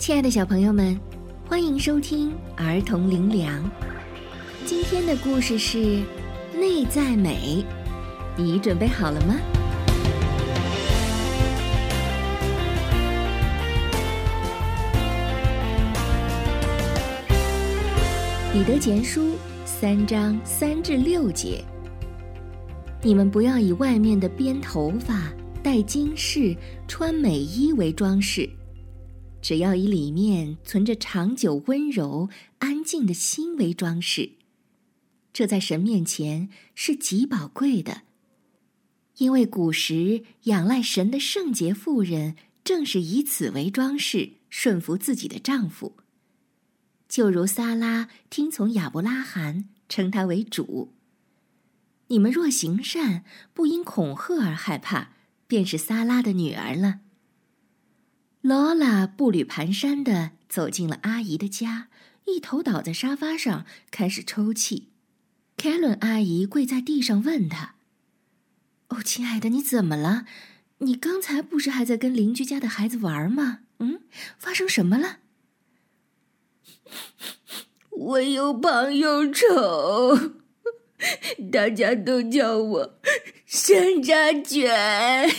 亲爱的小朋友们，欢迎收听儿童灵粮。今天的故事是内在美，你准备好了吗？彼得前书3章3至6节，你们不要以外面的编头发、戴金饰、穿美衣为装饰，只要以里面存着长久温柔安静的心为装饰，这在神面前是极宝贵的。因为古时仰赖神的圣洁妇人正是以此为装饰，顺服自己的丈夫，就如撒拉听从亚伯拉罕，称他为主。你们若行善，不因恐吓而害怕，便是撒拉的女儿了。劳拉步履蹒跚地走进了阿姨的家，一头倒在沙发上，开始抽泣。凯伦阿姨跪在地上问她：“哦，亲爱的，你怎么了？你刚才不是还在跟邻居家的孩子玩吗？发生什么了？” 我又胖又丑，大家都叫我山楂卷。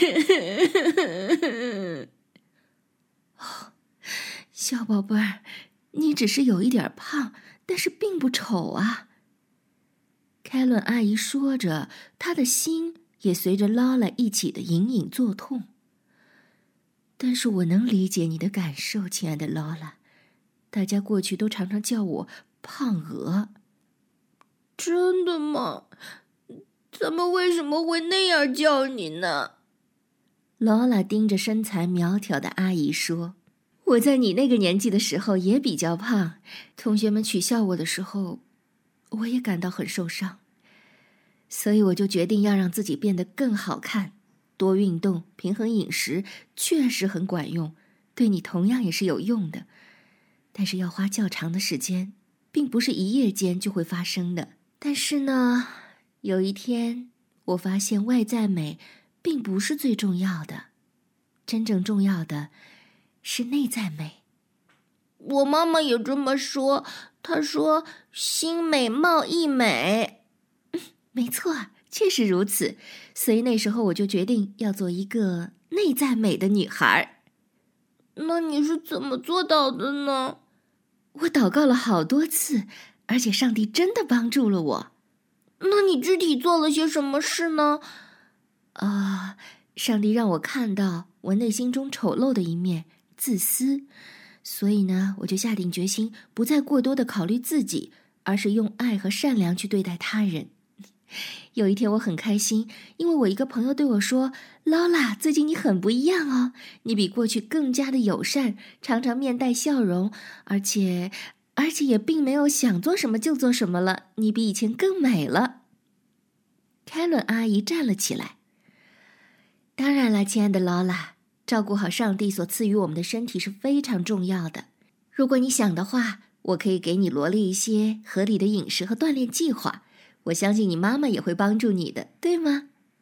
小宝贝儿，你只是有一点胖，但是并不丑啊。凯伦阿姨说着，她的心也随着劳拉一起的隐隐作痛。但是我能理解你的感受，亲爱的劳拉。大家过去都常常叫我胖鹅。 真的吗？他们为什么会那样叫你呢？ 劳拉盯着身材苗条的阿姨说：“我在你那个年纪的时候也比较胖，同学们取笑我的时候，我也感到很受伤。所以我就决定要让自己变得更好看，多运动，平衡饮食，确实很管用，对你同样也是有用的。但是要花较长的时间，并不是一夜间就会发生的。但是呢，有一天我发现外在美并不是最重要的，真正重要的是内在美。” 我妈妈也这么说，她说心美貌亦美。 没错，确实如此。所以那时候我就决定要做一个内在美的女孩。 那你是怎么做到的呢？ 我祷告了好多次，而且上帝真的帮助了我。 那你具体做了些什么事呢？ 上帝让我看到我内心中丑陋的一面，自私。所以呢，我就下定决心不再过多的考虑自己，而是用爱和善良去对待他人。有一天我很开心，因为我一个朋友对我说：“劳拉，最近你很不一样哦，你比过去更加的友善，常常面带笑容，而且也并没有想做什么就做什么了，你比以前更美了。”凯伦阿姨站了起来。当然了，亲爱的劳拉，照顾好上帝所赐予我们的身体是非常重要的。如果你想的话，我可以给你罗列一些合理的饮食和锻炼计划。我相信你妈妈也会帮助你的，对吗？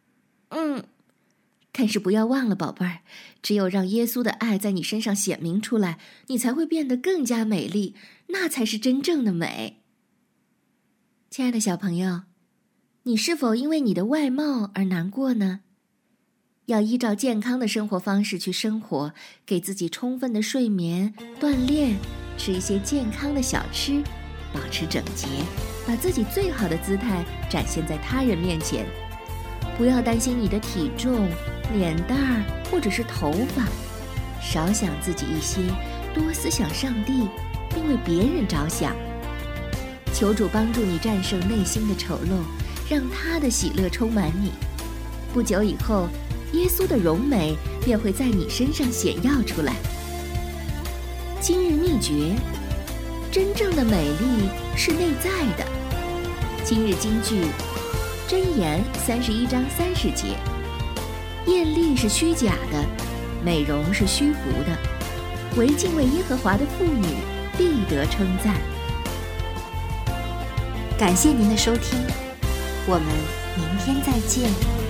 但是不要忘了，宝贝儿，只有让耶稣的爱在你身上显明出来，你才会变得更加美丽，那才是真正的美。亲爱的小朋友，你是否因为你的外貌而难过呢？要依照健康的生活方式去生活，给自己充分的睡眠、锻炼，吃一些健康的小吃，保持整洁，把自己最好的姿态展现在他人面前。不要担心你的体重、脸蛋儿或者是头发，少想自己一些，多思想上帝，并为别人着想。求主帮助你战胜内心的丑陋，让他的喜乐充满你。不久以后，耶稣的荣美便会在你身上显耀出来。今日秘诀：真正的美丽是内在的。今日金句：箴言31章30节。艳丽是虚假的，美容是虚浮的，唯敬畏耶和华的妇女必得称赞。感谢您的收听，我们明天再见。